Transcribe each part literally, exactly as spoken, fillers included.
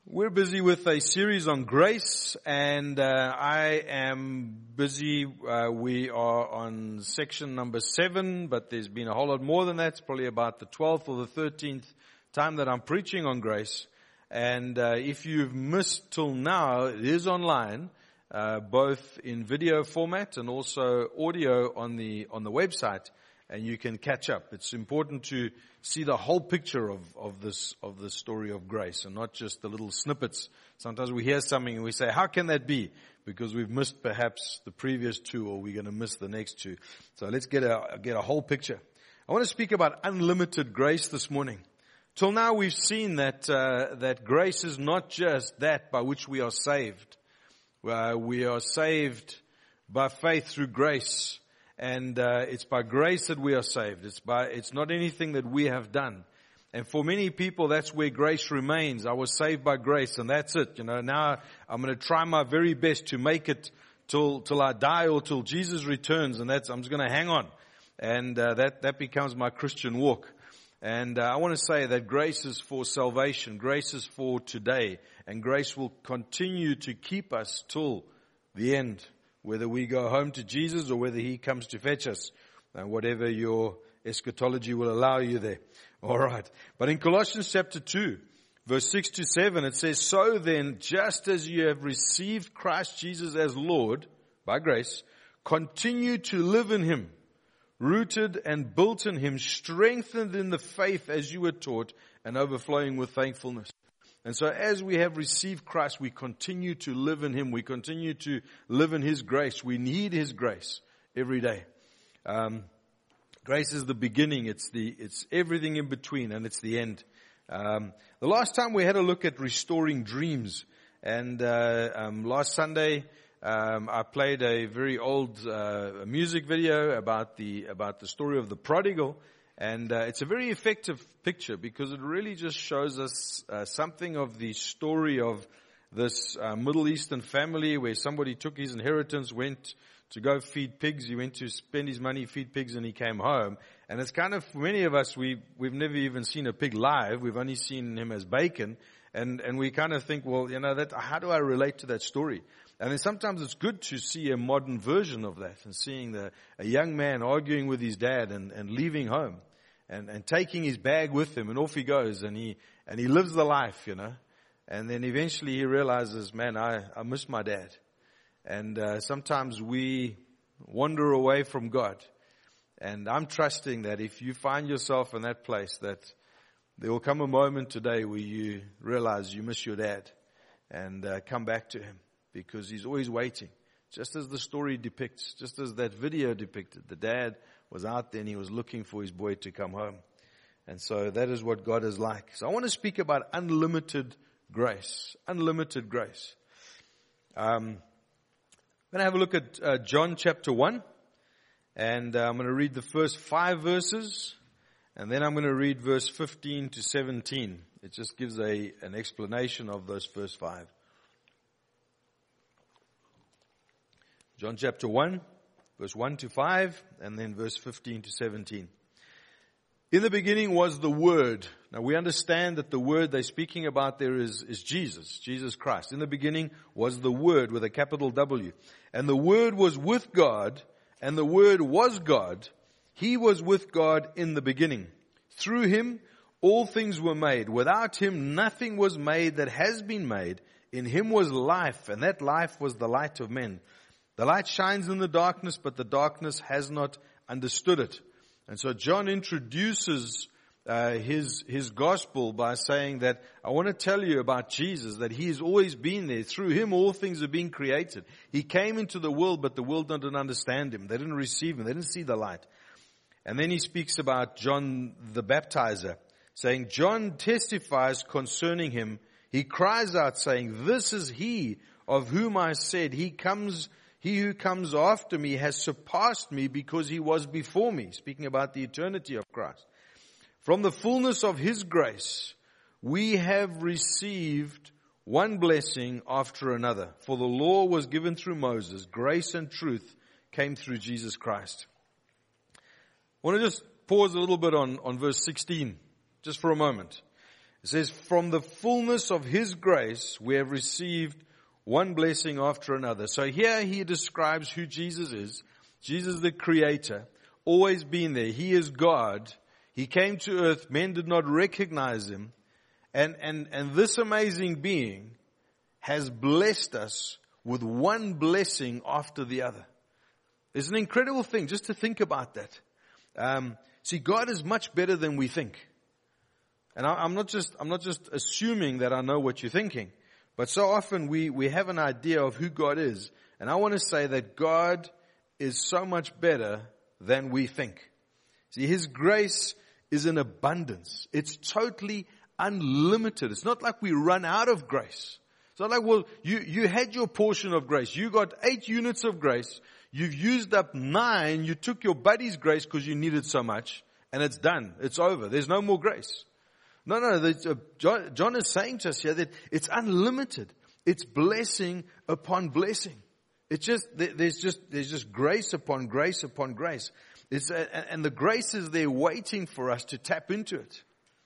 We're busy with a series on grace, and uh, I am busy. Uh, we are on section number seven, but there's been a whole lot more than that. It's probably about the twelfth or the thirteenth time that I'm preaching on grace. And uh, if you've missed till now, it is online, uh, both in video format and also audio on the on the website, and you can catch up. It's important to see the whole picture of, of this, of the story of grace and not just the little snippets. Sometimes we hear something and we say, how can that be? Because we've missed perhaps the previous two, or we're going to miss the next two. So let's get a, get a whole picture. I want to speak about unlimited grace this morning. Till now we've seen that, uh, that grace is not just that by which we are saved. Uh, we are saved by faith through grace. And uh, it's by grace that we are saved. It's by it's not anything that we have done. And for many people, that's where grace remains. I was saved by grace, and that's it. You know, now I'm going to try my very best to make it till till I die or till Jesus returns, and that's I'm just going to hang on. And uh, that that becomes my Christian walk. And uh, I want to say that grace is for salvation. Grace is for today, and grace will continue to keep us till the end. Whether we go home to Jesus or whether He comes to fetch us, uh, whatever your eschatology will allow you there. All right. But in Colossians chapter two, verse six to seven, it says, "So then, just as you have received Christ Jesus as Lord, by grace, continue to live in Him, rooted and built in Him, strengthened in the faith as you were taught, and overflowing with thankfulness." And so as we have received Christ, we continue to live in Him. We continue to live in His grace. We need His grace every day. Um, grace is the beginning. It's the, it's everything in between, and it's the end. Um, the last time we had a look at restoring dreams. And, uh, um, last Sunday, um, I played a very old, uh, music video about the, about the story of the prodigal. And uh, it's a very effective picture because it really just shows us uh, something of the story of this uh, Middle Eastern family where somebody took his inheritance, went to go feed pigs. He went to spend his money, feed pigs, and he came home. And it's kind of, for many of us, we, we've never even seen a pig live. We've only seen him as bacon. And, and we kind of think, well, you know, that, how do I relate to that story? And then sometimes it's good to see a modern version of that and seeing the, a young man arguing with his dad and, and leaving home. And, and taking his bag with him, and off he goes, and he, and he lives the life, you know. And then eventually he realizes, man, I, I miss my dad. And, uh, sometimes we wander away from God. And I'm trusting that if you find yourself in that place, that there will come a moment today where you realize you miss your dad and, uh, come back to him, because he's always waiting. Just as the story depicts, just as that video depicted, the dad was out there and he was looking for his boy to come home. And so that is what God is like. So I want to speak about unlimited grace. Unlimited grace. Um, I'm going to have a look at uh, John chapter one. And uh, I'm going to read the first five verses. And then I'm going to read verse fifteen to seventeen. It just gives a an explanation of those first five. John chapter one. Verse one to five, and then verse fifteen to seventeen. In the beginning was the Word. Now we understand that the Word they're speaking about there is, is Jesus, Jesus Christ. In the beginning was the Word with a capital W. And the Word was with God, and the Word was God. He was with God in the beginning. Through Him all things were made. Without Him nothing was made that has been made. In Him was life, and that life was the light of men. The light shines in the darkness, but the darkness has not understood it. And so John introduces uh, his his gospel by saying that I want to tell you about Jesus, that He has always been there. Through Him all things are being created. He came into the world, but the world didn't understand Him. They didn't receive Him. They didn't see the light. And then he speaks about John the baptizer, saying, John testifies concerning Him. He cries out saying, this is He of whom I said, He comes... He who comes after me has surpassed me because he was before me. Speaking about the eternity of Christ. From the fullness of His grace, we have received one blessing after another. For the law was given through Moses. Grace and truth came through Jesus Christ. I want to just pause a little bit on, on verse sixteen, just for a moment. It says, from the fullness of His grace, we have received one blessing after another. So here he describes who Jesus is. Jesus the Creator, always been there. He is God. He came to earth. Men did not recognize Him. And, and, and this amazing being has blessed us with one blessing after the other. It's an incredible thing just to think about that. Um, see, God is much better than we think. And I, I'm not just, I'm not just assuming that I know what you're thinking. But so often we, we have an idea of who God is. And I want to say that God is so much better than we think. See, His grace is in abundance. It's totally unlimited. It's not like we run out of grace. It's not like, well, you, you had your portion of grace. You got eight units of grace. You've used up nine. You took your buddy's grace because you needed so much. And it's done. It's over. There's no more grace. No, no, the, uh, John, John is saying to us here that it's unlimited. It's blessing upon blessing. It's just, there's just, there's just grace upon grace upon grace. It's, uh, and the grace is there waiting for us to tap into it.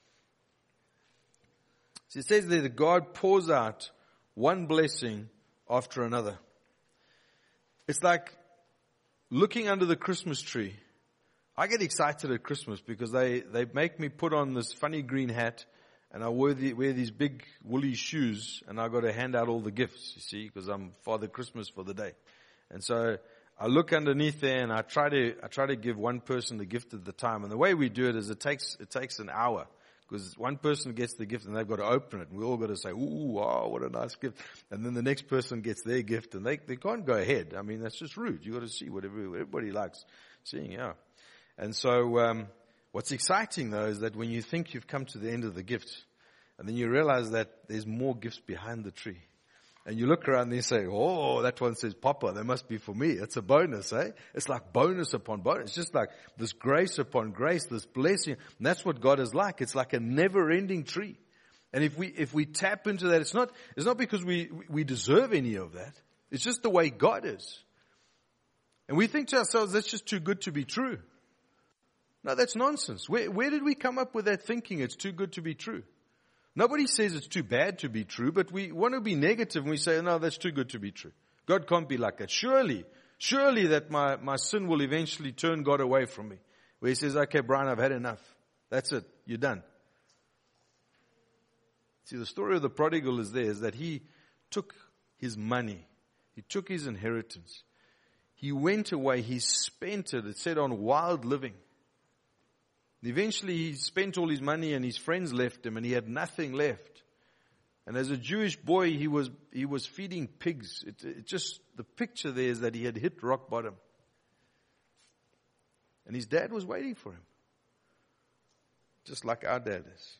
So it says there that God pours out one blessing after another. It's like looking under the Christmas tree. I get excited at Christmas because they, they make me put on this funny green hat and I wear, the, wear these big woolly shoes and I got to hand out all the gifts, you see, because I'm Father Christmas for the day. And so I look underneath there and I try to, I try to give one person the gift at the time. And the way we do it is it takes, it takes an hour because one person gets the gift and they've got to open it and we all got to say, ooh, wow, what a nice gift. And then the next person gets their gift and they, they can't go ahead. I mean, that's just rude. You got to see what everybody likes seeing, yeah. And so, um, what's exciting though is that when you think you've come to the end of the gift, and then you realize that there's more gifts behind the tree. And you look around and you say, oh, that one says Papa, that must be for me. It's a bonus, eh? It's like bonus upon bonus. It's just like this grace upon grace, this blessing. And that's what God is like. It's like a never-ending tree. And if we, if we tap into that, it's not, it's not because we, we deserve any of that. It's just the way God is. And we think to ourselves, that's just too good to be true. No, that's nonsense. Where, where did we come up with that thinking it's too good to be true? Nobody says it's too bad to be true, but we want to be negative and we say, no, that's too good to be true. God can't be like that. Surely, surely that my, my sin will eventually turn God away from me. Where He says, okay, Brian, I've had enough. That's it. You're done. See, the story of the prodigal is there, is that he took his money. He took his inheritance. He went away. He spent it, it said, on wild living. Eventually he spent all his money and his friends left him and he had nothing left. And as a Jewish boy, he was, he was feeding pigs. It, it just, the picture there is that he had hit rock bottom. And his dad was waiting for him. Just like our dad is.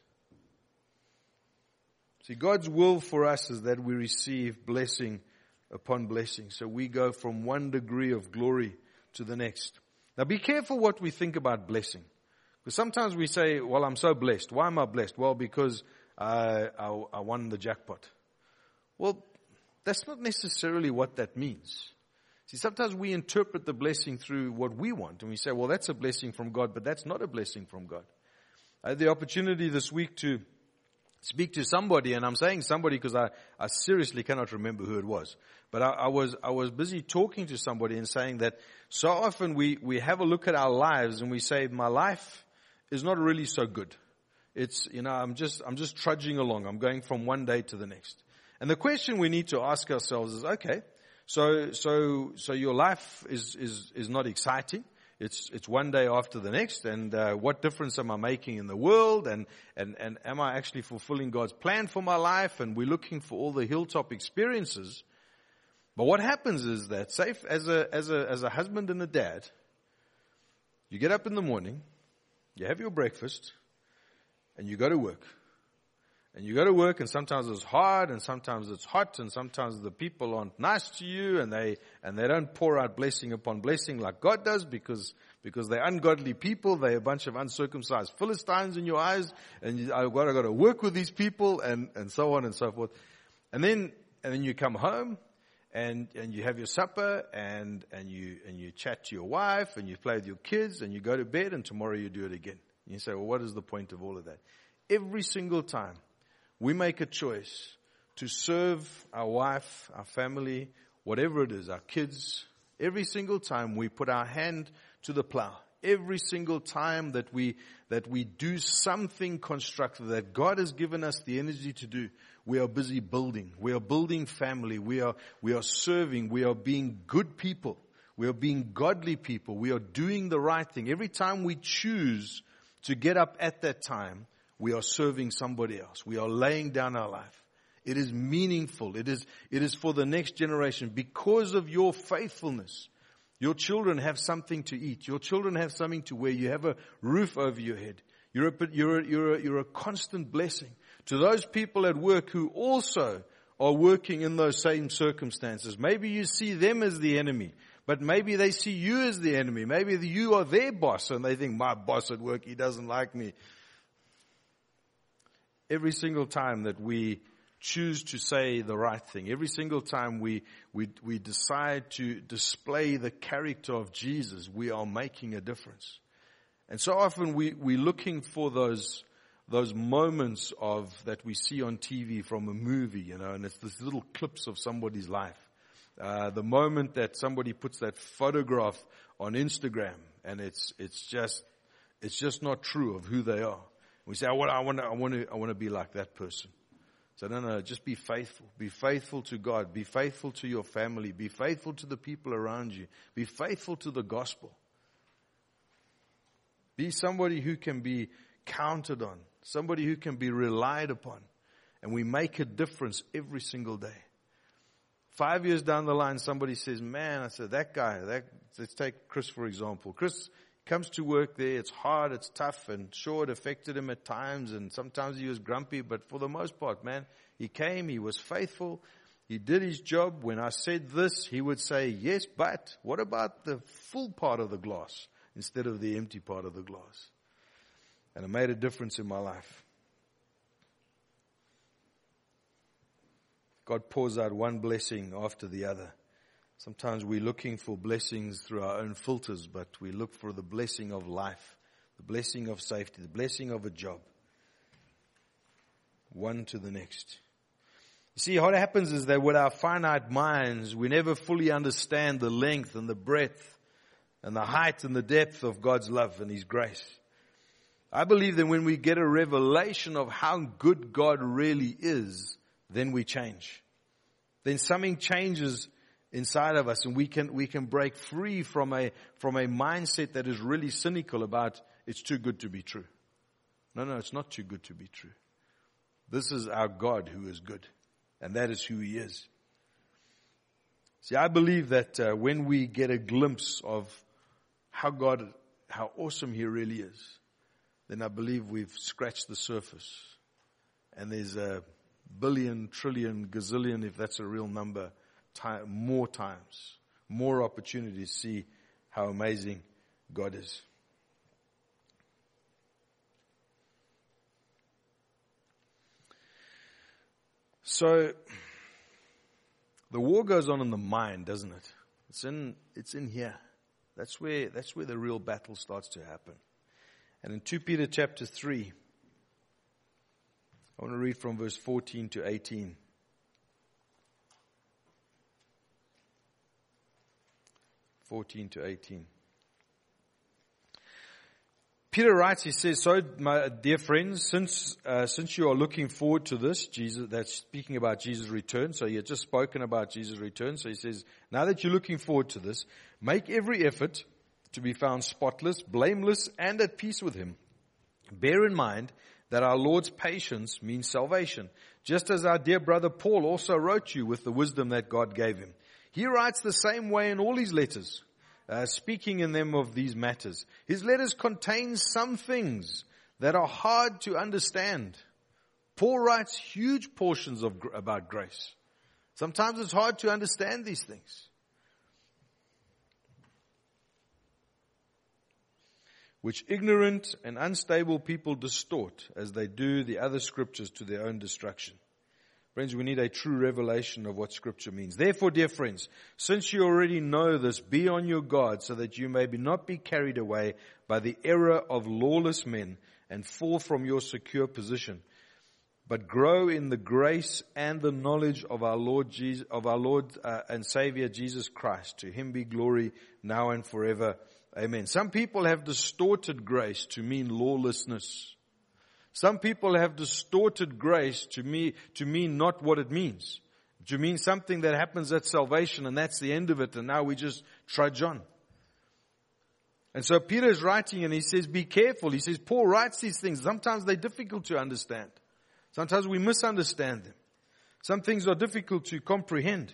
See, God's will for us is that we receive blessing upon blessing. So we go from one degree of glory to the next. Now be careful what we think about blessing. Because sometimes we say, well, I'm so blessed. Why am I blessed? Well, because uh, I, I won the jackpot. Well, that's not necessarily what that means. See, sometimes we interpret the blessing through what we want. And we say, well, that's a blessing from God, but that's not a blessing from God. I had the opportunity this week to speak to somebody, and I'm saying somebody because I, I seriously cannot remember who it was. But I, I was I was busy talking to somebody and saying that so often we, we have a look at our lives and we say, my life is not really so good. It's, you know, I'm just, I'm just trudging along. I'm going from one day to the next. And the question we need to ask ourselves is, okay, so, so, so your life is, is, is not exciting. It's, it's one day after the next. And, uh, what difference am I making in the world? And, and, and am I actually fulfilling God's plan for my life? And we're looking for all the hilltop experiences. But what happens is that, say, as a, as a, as a husband and a dad, you get up in the morning, you have your breakfast, and you go to work. And you go to work, and sometimes it's hard, and sometimes it's hot, and sometimes the people aren't nice to you, and they and they don't pour out blessing upon blessing like God does, because because they're ungodly people. They're a bunch of uncircumcised Philistines in your eyes, and you, I've got, I've got to work with these people, and, and so on and so forth. And then and then you come home, and and you have your supper, and and you and you chat to your wife, and you play with your kids, and you go to bed, and tomorrow you do it again. And you say, well, what is the point of all of that? every single time we make a choice to serve our wife, our family, whatever it is, our kids, every single time we put our hand to the plow, every single time that we, that we do something constructive that God has given us the energy to do, we are busy building. We are building family. We are, we are serving. We are being good people. We are being godly people. We are doing the right thing. Every time we choose to get up at that time, we are serving somebody else. We are laying down our life. It is meaningful. It is, it is for the next generation. Because of your faithfulness, your children have something to eat. Your children have something to wear. You have a roof over your head. You're a, you're a, you're a, you're a constant blessing to those people at work who also are working in those same circumstances. Maybe you see them as the enemy, but maybe they see you as the enemy. Maybe you are their boss and they think, my boss at work, he doesn't like me. Every single time that we choose to say the right thing, every single time we, we, we decide to display the character of Jesus, we are making a difference. And so often we, we're looking for those, those moments of, that we see on T V from a movie, you know, and it's this little clips of somebody's life. Uh, the moment that somebody puts that photograph on Instagram and it's, it's just, it's just not true of who they are. We say, I want, I want to, I want to, I want to be like that person. So no, no, just be faithful. Be faithful to God. Be faithful to your family. Be faithful to the people around you. Be faithful to the gospel. Be somebody who can be counted on. Somebody who can be relied upon. And we make a difference every single day. Five years down the line, somebody says, man, I said, that guy, that, let's take Chris for example. Chris comes to work there. It's hard. It's tough. And sure, it affected him at times. And sometimes he was grumpy. But for the most part, man, he came. He was faithful. He did his job. When I said this, he would say, yes, but what about the full part of the glass instead of the empty part of the glass? And it made a difference in my life. God pours out one blessing after the other. Sometimes we're looking for blessings through our own filters, but we look for the blessing of life, the blessing of safety, the blessing of a job. One to the next. You see, what happens is that with our finite minds, we never fully understand the length and the breadth and the height and the depth of God's love and His grace. I believe that when we get a revelation of how good God really is, then we change. Then something changes inside of us, and we can we can break free from a from a mindset that is really cynical about it's too good to be true. No, no, it's not too good to be true. This is our God who is good, and that is who He is. See, I believe that uh, when we get a glimpse of how God, how awesome He really is, then I believe we've scratched the surface, and there's a billion, trillion, gazillion, if that's a real number, time, more times, more opportunities to see how amazing God is. So, the war goes on in the mind, doesn't it? It's in, it's in here. That's where, that's where the real battle starts to happen. And in Second Peter chapter three, I want to read from verse fourteen to eighteen. fourteen to eighteen. Peter writes, he says, so my dear friends, since, uh, since you are looking forward to this, Jesus, that's speaking about Jesus' return. So he had just spoken about Jesus' return. So he says, now that you're looking forward to this, make every effort to be found spotless, blameless, and at peace with Him. Bear in mind that our Lord's patience means salvation, just as our dear brother Paul also wrote you with the wisdom that God gave him. He writes the same way in all his letters, uh, speaking in them of these matters. His letters contain some things that are hard to understand. Paul writes huge portions of about grace. Sometimes it's hard to understand these things. Which ignorant and unstable people distort as they do the other scriptures to their own destruction. Friends, we need a true revelation of what Scripture means. Therefore, dear friends, since you already know this, be on your guard so that you may be not be carried away by the error of lawless men and fall from your secure position, but grow in the grace and the knowledge of our Lord Jesus, of our Lord uh, and Savior Jesus Christ. To him be glory now and forever. Amen. Some people have distorted grace to mean lawlessness. Some people have distorted grace to me to mean not what it means. To mean something that happens at salvation and that's the end of it, and now we just trudge on. And so Peter is writing and he says, be careful. He says, Paul writes these things. Sometimes they're difficult to understand. Sometimes we misunderstand them. Some things are difficult to comprehend.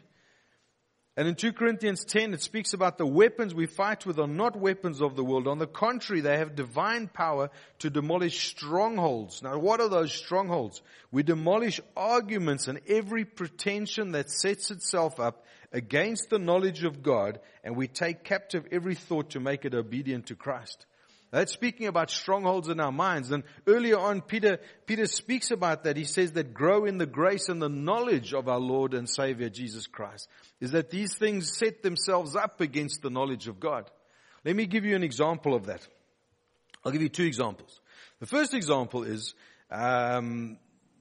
And in Second Corinthians ten, it speaks about the weapons we fight with are not weapons of the world. On the contrary, they have divine power to demolish strongholds. Now, what are those strongholds? We demolish arguments and every pretension that sets itself up against the knowledge of God, and we take captive every thought to make it obedient to Christ. That's speaking about strongholds in our minds. And earlier on, Peter, Peter speaks about that. He says that grow in the grace and the knowledge of our Lord and Savior Jesus Christ. Is that these things set themselves up against the knowledge of God. Let me give you an example of that. I'll give you two examples. The first example is, um,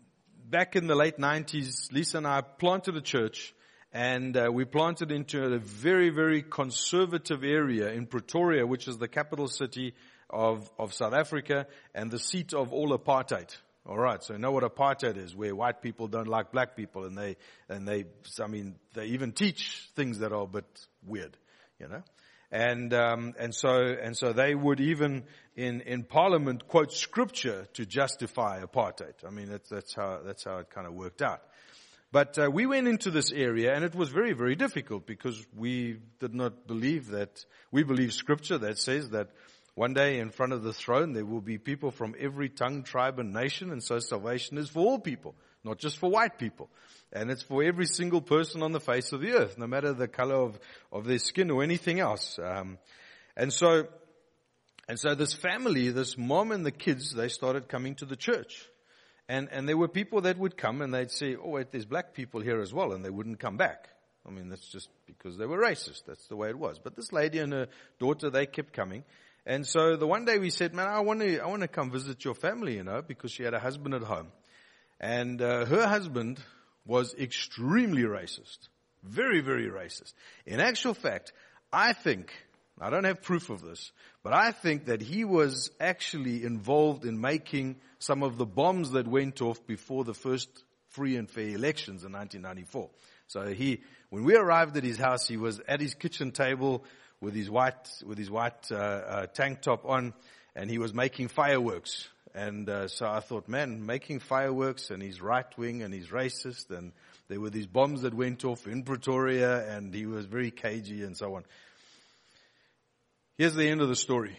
back in the late nineties, Lisa and I planted a church. And uh, we planted into a very, very conservative area in Pretoria, which is the capital city of, of South Africa and the seat of all apartheid. All right, so you know what apartheid is, where white people don't like black people, and they, and they, I mean, they even teach things that are a bit weird, you know. And um, and so and so they would even in in Parliament quote scripture to justify apartheid. I mean, that's that's how that's how it kind of worked out. But uh, we went into this area, and it was very, very difficult because we did not believe that. We believe scripture that says that one day in front of the throne there will be people from every tongue, tribe, and nation, and so salvation is for all people, not just for white people. And it's for every single person on the face of the earth, no matter the color of, of their skin or anything else. Um, and so, and so this family, this mom and the kids, they started coming to the church. And, and there were people that would come and they'd say, oh wait, there's black people here as well, and they wouldn't come back. I mean, that's just because they were racist. That's the way it was. But this lady and her daughter, they kept coming. And so the one day we said, man, I want to, I want to come visit your family, you know, because she had a husband at home. And, uh, her husband was extremely racist. Very, very racist. In actual fact, I think, I don't have proof of this, but I think that he was actually involved in making some of the bombs that went off before the first free and fair elections in nineteen ninety-four. So he, when we arrived at his house, he was at his kitchen table with his white, with his white uh, uh, tank top on, and he was making fireworks. And uh, so I thought, man, making fireworks, and he's right wing and he's racist, and there were these bombs that went off in Pretoria, and he was very cagey and so on. Here's the end of the story.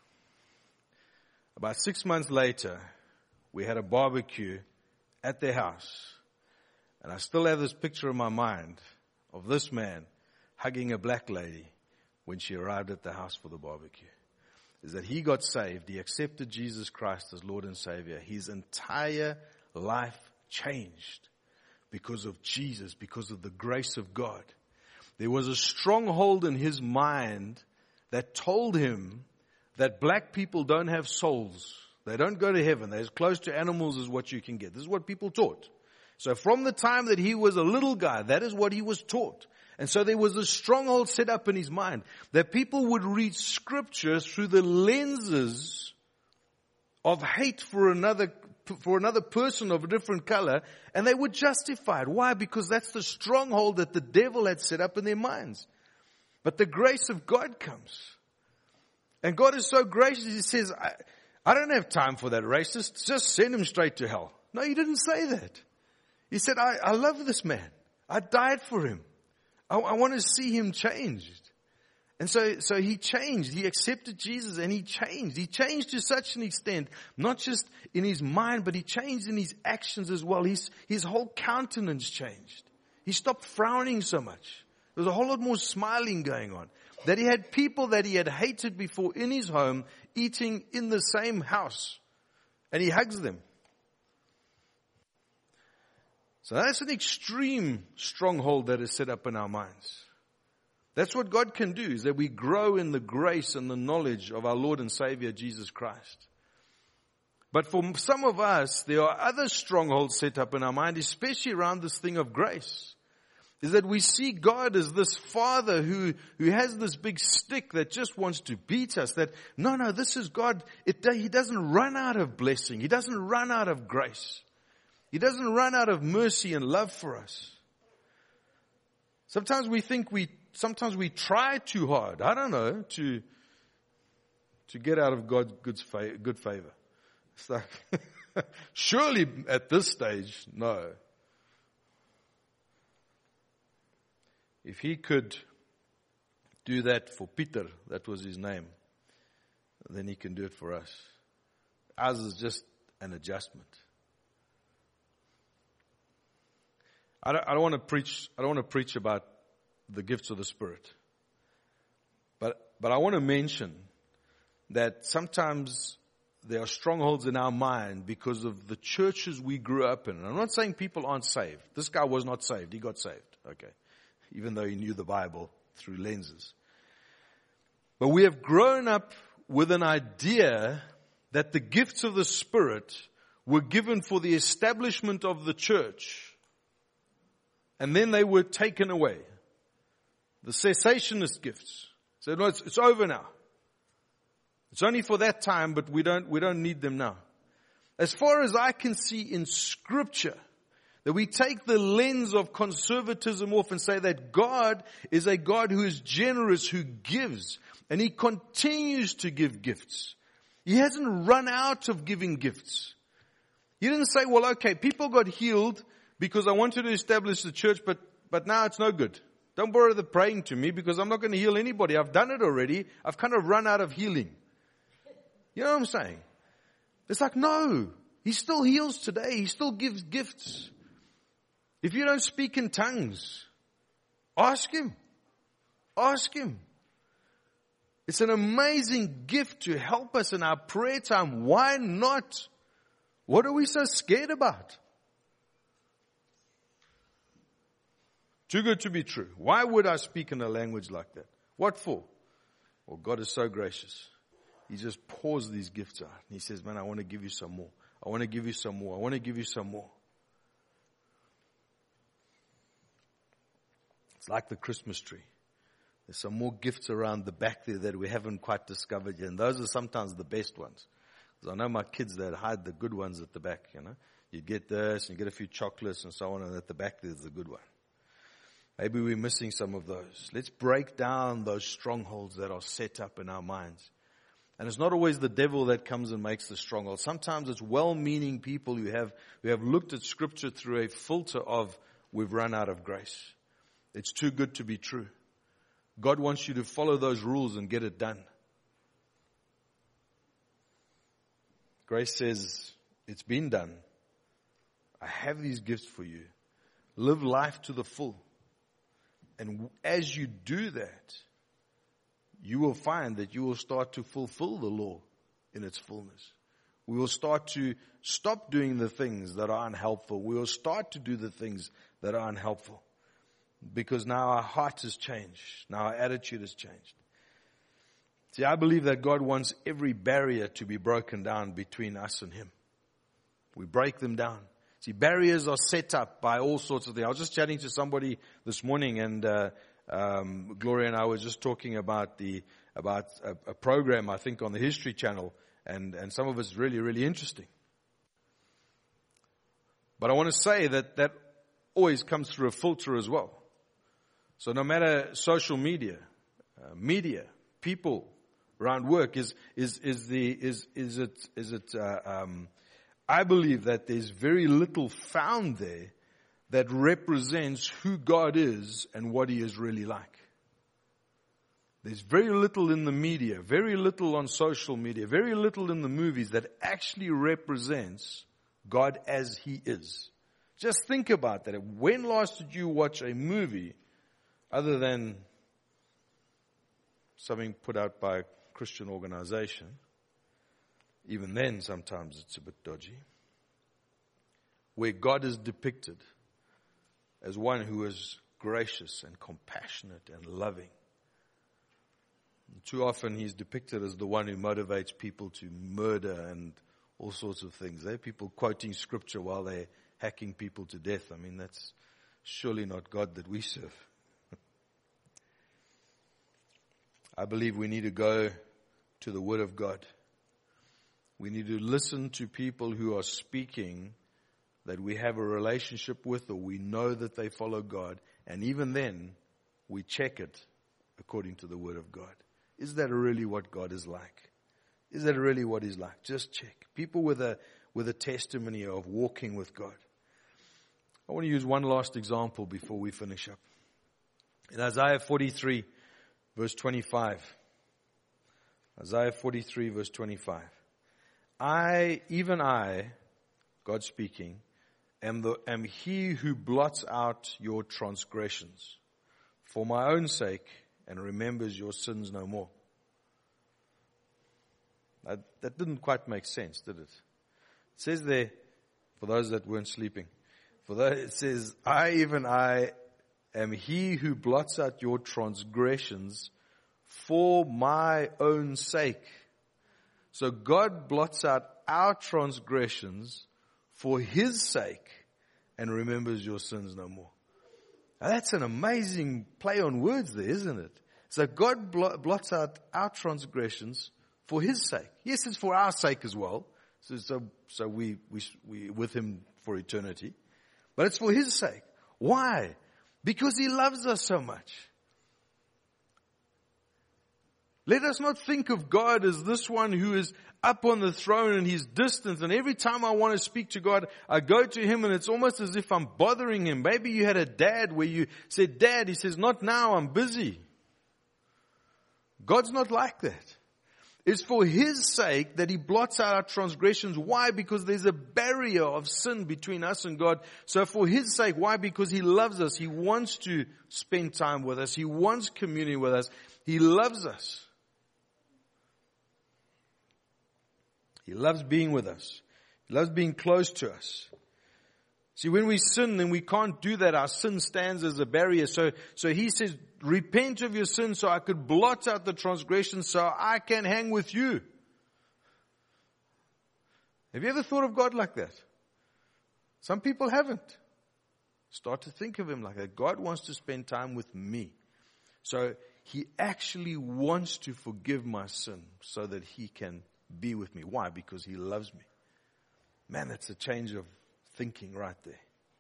About six months later, we had a barbecue at their house. And I still have this picture in my mind of this man hugging a black lady when she arrived at the house for the barbecue. Is that he got saved. He accepted Jesus Christ as Lord and Savior. His entire life changed because of Jesus, because of the grace of God. There was a stronghold in his mind that told him that black people don't have souls. They don't go to heaven. They're as close to animals as what you can get. This is what people taught. So from the time that he was a little guy, that is what he was taught. And so there was a stronghold set up in his mind that people would read scripture through the lenses of hate for another, for another person of a different color, and they would justify it. Why? Because that's the stronghold that the devil had set up in their minds. But the grace of God comes. And God is so gracious, he says, I, I don't have time for that racist. Just send him straight to hell. No, he didn't say that. He said, I, I love this man. I died for him. I, I want to see him changed. And so, so he changed. He accepted Jesus and he changed. He changed to such an extent, not just in his mind, but he changed in his actions as well. His, his whole countenance changed. He stopped frowning so much. There was a whole lot more smiling going on. That he had people that he had hated before in his home eating in the same house. And he hugs them. So that's an extreme stronghold that is set up in our minds. That's what God can do, is that we grow in the grace and the knowledge of our Lord and Savior Jesus Christ. But for some of us, there are other strongholds set up in our mind, especially around this thing of grace. Is that we see God as this father who, who has this big stick that just wants to beat us. That, no, no, this is God. It, he doesn't run out of blessing. He doesn't run out of grace. He doesn't run out of mercy and love for us. Sometimes we think we, sometimes we try too hard, I don't know, to, to get out of God's good favor. Good favor. It's like, surely at this stage, no. If he could do that for Peter, that was his name, then he can do it for us. Ours is just an adjustment. I don't, I don't want to preach. I don't want to preach about the gifts of the Spirit, but but I want to mention that sometimes there are strongholds in our mind because of the churches we grew up in. And I'm not saying people aren't saved. This guy was not saved. He got saved. Okay. Even though he knew the Bible through lenses. But we have grown up with an idea that the gifts of the Spirit were given for the establishment of the church. And then they were taken away. The cessationist gifts. So no, it's, it's over now. It's only for that time, but we don't, we don't need them now. As far as I can see in Scripture, that we take the lens of conservatism off and say that God is a God who is generous, who gives. And He continues to give gifts. He hasn't run out of giving gifts. He didn't say, well, okay, people got healed because I wanted to establish the church, but, but now it's no good. Don't bother praying to me because I'm not going to heal anybody. I've done it already. I've kind of run out of healing. You know what I'm saying? It's like, no, He still heals today. He still gives gifts. If you don't speak in tongues, ask Him. Ask Him. It's an amazing gift to help us in our prayer time. Why not? What are we so scared about? Too good to be true. Why would I speak in a language like that? What for? Well, God is so gracious. He just pours these gifts out. And He says, man, I want to give you some more. I want to give you some more. I want to give you some more. It's like the Christmas tree. There's some more gifts around the back there that we haven't quite discovered yet. And those are sometimes the best ones. Because I know my kids that hide the good ones at the back, you know. You get this, and you get a few chocolates and so on, and at the back there's the good one. Maybe we're missing some of those. Let's break down those strongholds that are set up in our minds. And it's not always the devil that comes and makes the stronghold. Sometimes it's well-meaning people who have, who have looked at Scripture through a filter of, we've run out of grace. It's too good to be true. God wants you to follow those rules and get it done. Grace says, it's been done. I have these gifts for you. Live life to the full. And as you do that, you will find that you will start to fulfill the law in its fullness. We will start to stop doing the things that are unhelpful. We will start to do the things that are unhelpful. Because now our heart has changed. Now our attitude has changed. See, I believe that God wants every barrier to be broken down between us and Him. We break them down. See, barriers are set up by all sorts of things. I was just chatting to somebody this morning, and uh, um, Gloria and I were just talking about the about a, a program, I think, on the History Channel, and, and some of it's really, really interesting. But I want to say that that always comes through a filter as well. So no matter social media, uh, media, people around work, is is is the is is it is it uh, um, I believe that there's very little found there that represents who God is and what He is really like. There's very little in the media, very little on social media, very little in the movies that actually represents God as He is. Just think about that. When last did you watch a movie other than something put out by a Christian organization? Even then, sometimes it's a bit dodgy. Where God is depicted as one who is gracious and compassionate and loving. And too often He's depicted as the one who motivates people to murder and all sorts of things. There are people quoting scripture while they're hacking people to death. I mean, that's surely not God that we serve. I believe we need to go to the Word of God. We need to listen to people who are speaking that we have a relationship with, or we know that they follow God. And even then, we check it according to the Word of God. Is that really what God is like? Is that really what He's like? Just check. People with a with a testimony of walking with God. I want to use one last example before we finish up. In Isaiah forty-three, verse twenty-five. Isaiah forty-three, verse twenty-five. I, even I, God speaking, am the am He who blots out your transgressions for my own sake and remembers your sins no more. That, that didn't quite make sense, did it? It says there, for those that weren't sleeping, for those, it says, I, even I, am He who blots out your transgressions for my own sake. So God blots out our transgressions for His sake and remembers your sins no more. Now that's an amazing play on words there, isn't it? So God blots out our transgressions for His sake. Yes, it's for our sake as well. So, so, so we, we, we with Him for eternity. But it's for His sake. Why? Because He loves us so much. Let us not think of God as this one who is up on the throne and He's distant. And every time I want to speak to God, I go to Him and it's almost as if I'm bothering Him. Maybe you had a dad where you said, Dad, He says, not now, I'm busy. God's not like that. It's for His sake that He blots out our transgressions. Why? Because there's a barrier of sin between us and God. So for His sake, why? Because He loves us. He wants to spend time with us. He wants communion with us. He loves us. He loves being with us. He loves being close to us. See, when we sin, then we can't do that. Our sin stands as a barrier. So, so He says, repent of your sin so I could blot out the transgression so I can hang with you. Have you ever thought of God like that? Some people haven't. Start to think of Him like that. God wants to spend time with me. So He actually wants to forgive my sin so that He can be with me. Why? Because He loves me. Man, that's a change of thinking right there.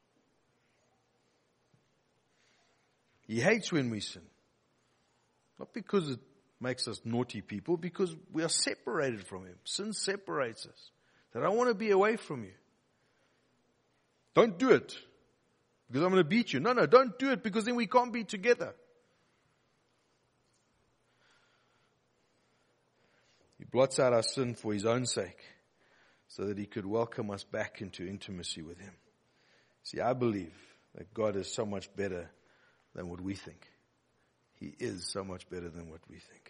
He hates when we sin. Not because it makes us naughty people, because we are separated from Him. Sin separates us. That I want to be away from you. Don't do it because I'm going to beat you. No, no, don't do it because then we can't be together. He blots out our sin for His own sake so that He could welcome us back into intimacy with Him. See, I believe that God is so much better than what we think. He is so much better than what we think.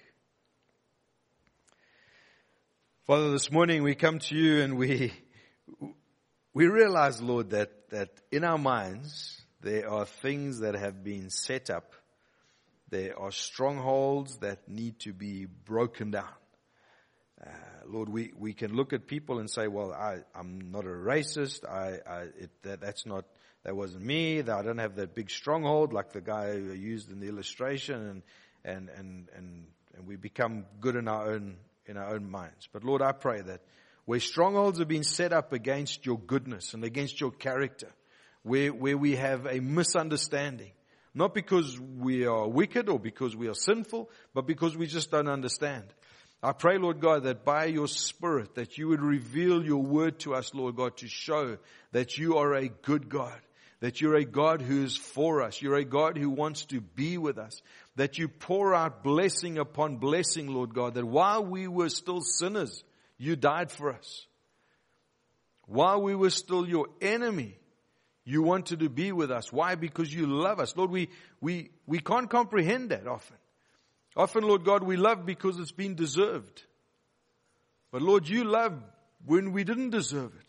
Father, this morning we come to You and we we realize, Lord, that, that in our minds there are things that have been set up. There are strongholds that need to be broken down. Uh, Lord, we, we can look at people and say, well, I, I'm not a racist. I, I it, that, that's not, that wasn't me. That I don't have that big stronghold like the guy who used in the illustration, and, and, and, and, and we become good in our own, in our own minds. But Lord, I pray that where strongholds have been set up against Your goodness and against Your character, where, where we have a misunderstanding, not because we are wicked or because we are sinful, but because we just don't understand. I pray, Lord God, that by Your Spirit, that You would reveal Your word to us, Lord God, to show that You are a good God, that You're a God who is for us. You're a God who wants to be with us, that You pour out blessing upon blessing, Lord God, that while we were still sinners, You died for us. While we were still Your enemy, You wanted to be with us. Why? Because You love us. Lord, we, we, we can't comprehend that often. Often, Lord God, we love because it's been deserved. But Lord, You love when we didn't deserve it.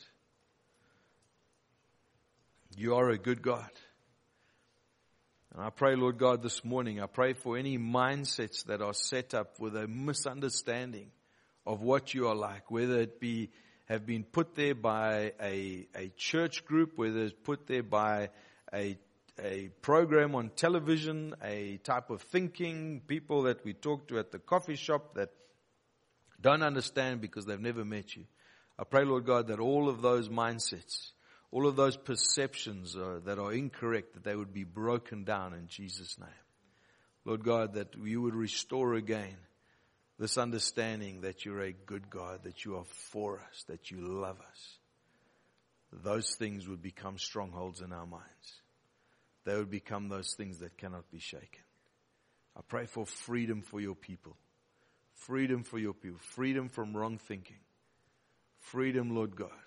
You are a good God. And I pray, Lord God, this morning, I pray for any mindsets that are set up with a misunderstanding of what You are like, whether it be have been put there by a, a church group, whether it's put there by a, a program on television, a type of thinking, people that we talk to at the coffee shop that don't understand because they've never met you. I pray, Lord God, that all of those mindsets, all of those perceptions uh, that are incorrect, that they would be broken down in Jesus' name. Lord God, that you would restore again this understanding that you're a good God, that you are for us, that you love us. Those things would become strongholds in our minds. They would become those things that cannot be shaken. I pray for freedom for your people. Freedom for your people. Freedom from wrong thinking. Freedom, Lord God,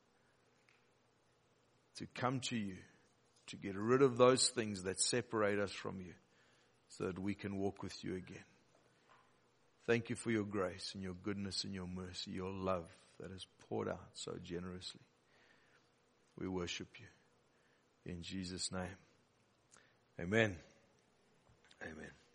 to come to you, to get rid of those things that separate us from you, so that we can walk with you again. Thank you for your grace and your goodness and your mercy, your love that is poured out so generously. We worship you. In Jesus' name. Amen. Amen.